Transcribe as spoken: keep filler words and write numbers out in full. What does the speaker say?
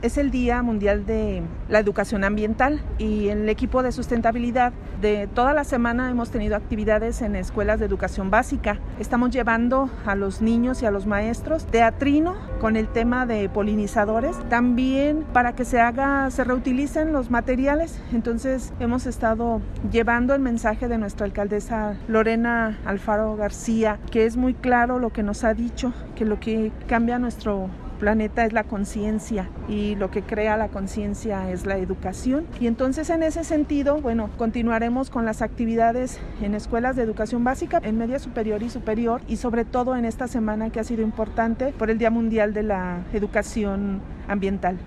Es el Día Mundial de la Educación Ambiental y en el equipo de sustentabilidad de toda la semana hemos tenido actividades en escuelas de educación básica. Estamos llevando a los niños y a los maestros teatrino con el tema de polinizadores, también para que se haga, se reutilicen los materiales. Entonces hemos estado llevando el mensaje de nuestra alcaldesa Lorena Alfaro García, que es muy claro lo que nos ha dicho, que lo que cambia nuestro planeta es la conciencia y lo que crea la conciencia es la educación. Y entonces en ese sentido, bueno, continuaremos con las actividades en escuelas de educación básica, en media superior y superior, y sobre todo en esta semana que ha sido importante por el Día Mundial de la Educación Ambiental.